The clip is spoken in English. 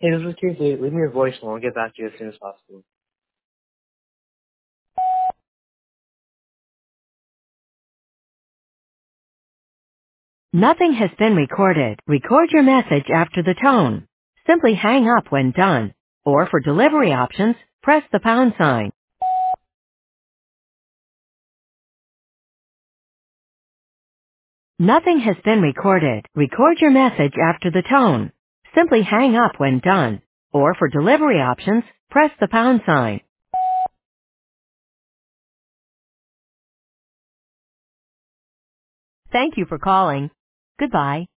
Hey, this is Tuesday. Leave me your voicemail. I'll get back to you as soon as possible. Nothing has been recorded. Record your message after the tone. Simply hang up when done. Or for delivery options, press the pound sign. Nothing has been recorded. Record your message after the tone. Simply hang up when done. Or for delivery options, press the pound sign. Thank you for calling. Goodbye.